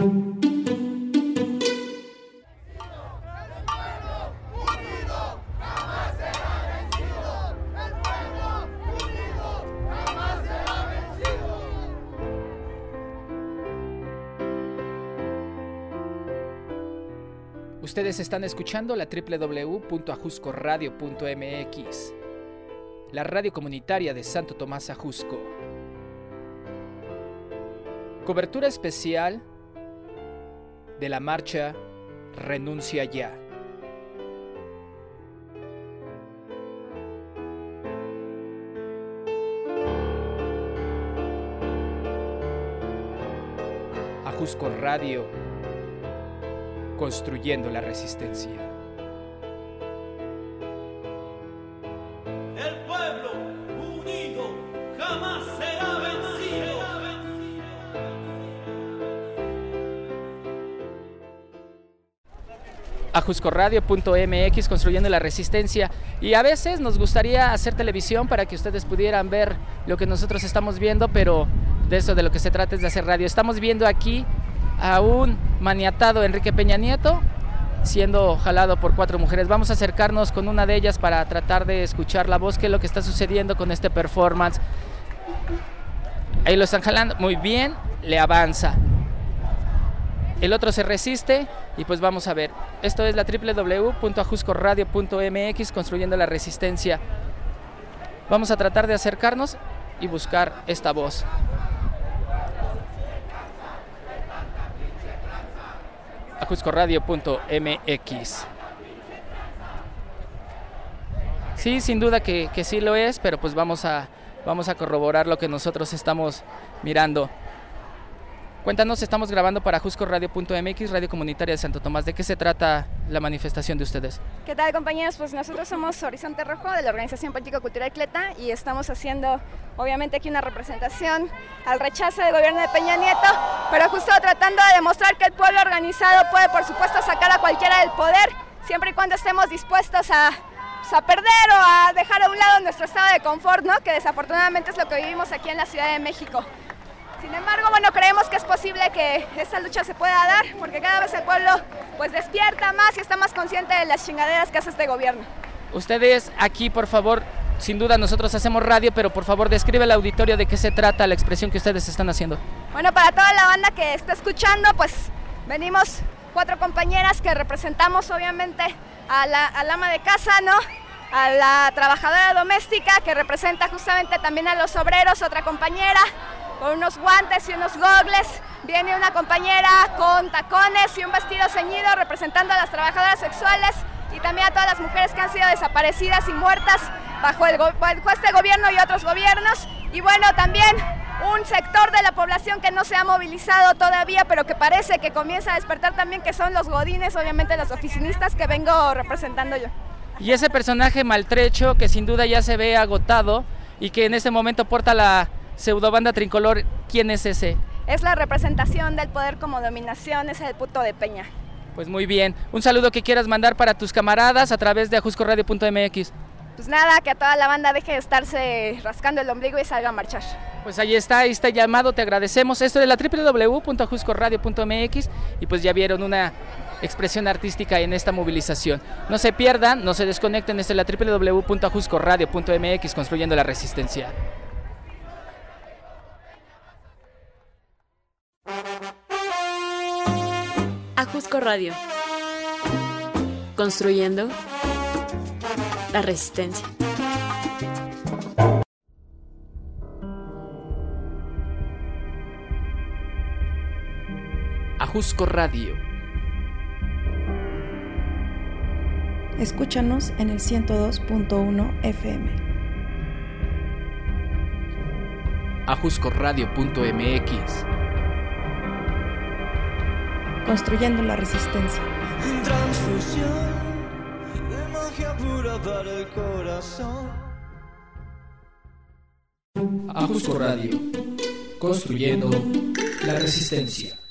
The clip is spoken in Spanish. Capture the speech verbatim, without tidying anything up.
Ustedes están escuchando la doble u doble u doble u punto ajusco radio punto eme equis, la radio comunitaria de Santo Tomás Ajusco. Cobertura especial de la marcha Renuncia Ya. Ajusco Radio, construyendo la resistencia. El pueblo unido jamás será vencido. ajusco radio punto eme equis, construyendo la resistencia. Y a veces nos gustaría hacer televisión para que ustedes pudieran ver lo que nosotros estamos viendo, pero de eso de lo que se trata es de hacer radio. Estamos viendo aquí a un maniatado Enrique Peña Nieto siendo jalado por cuatro mujeres. Vamos a acercarnos con una de ellas para tratar de escuchar la voz, qué es lo que está sucediendo con este performance. Ahí lo están jalando, muy bien, le avanza. El otro se resiste y pues vamos a ver. Esto es la doble u doble u doble u punto ajusco radio punto eme equis, construyendo la resistencia. Vamos a tratar de acercarnos y buscar esta voz. ajusco radio punto eme equis. Sí, sin duda que, que sí lo es, pero pues vamos a, vamos a corroborar lo que nosotros estamos mirando. Cuéntanos, estamos grabando para ajusco radio punto eme equis, radio comunitaria de Santo Tomás. ¿De qué se trata la manifestación de ustedes? ¿Qué tal, compañeros? Pues nosotros somos Horizonte Rojo, de la Organización Político-Cultural Cleta, y estamos haciendo, obviamente, aquí una representación al rechazo del gobierno de Peña Nieto, pero justo tratando de demostrar que el pueblo organizado puede, por supuesto, sacar a cualquiera del poder, siempre y cuando estemos dispuestos a, pues, a perder o a dejar a un lado nuestro estado de confort, ¿no? Que desafortunadamente es lo que vivimos aquí en la Ciudad de México. Sin embargo, bueno, creemos que es posible que esta lucha se pueda dar, porque cada vez el pueblo pues despierta más y está más consciente de las chingaderas que hace este gobierno. Ustedes aquí, por favor, sin duda nosotros hacemos radio, pero por favor describe al auditorio de qué se trata la expresión que ustedes están haciendo. Bueno, para toda la banda que está escuchando, pues venimos cuatro compañeras que representamos obviamente a la, al ama de casa, ¿no? A la trabajadora doméstica, que representa justamente también a los obreros, otra compañera con unos guantes y unos gogles, viene una compañera con tacones y un vestido ceñido representando a las trabajadoras sexuales y también a todas las mujeres que han sido desaparecidas y muertas bajo, el, bajo este gobierno y otros gobiernos. Y bueno, también un sector de la población que no se ha movilizado todavía, pero que parece que comienza a despertar también, que son los godines, obviamente los oficinistas que vengo representando yo. Y ese personaje maltrecho que sin duda ya se ve agotado y que en este momento porta la pseudobanda tricolor, ¿quién es ese? Es la representación del poder como dominación, es el puto de Peña. Pues muy bien, un saludo que quieras mandar para tus camaradas a través de ajusco radio punto eme equis. Pues nada, que a toda la banda deje de estarse rascando el ombligo y salga a marchar. Pues ahí está, ahí está llamado, te agradecemos. Esto de la doble u doble u doble u punto ajusco radio punto eme equis y pues ya vieron una expresión artística en esta movilización. No se pierdan, no se desconecten, desde la doble u doble u doble u punto ajusco radio punto eme equis, construyendo la resistencia. Ajusco Radio, construyendo la resistencia. Ajusco Radio. Escúchanos en el ciento dos punto uno efe eme. ajusco radio punto eme equis. Construyendo la resistencia. Transfusión de magia pura para el corazón. Ajusco Radio, construyendo la resistencia.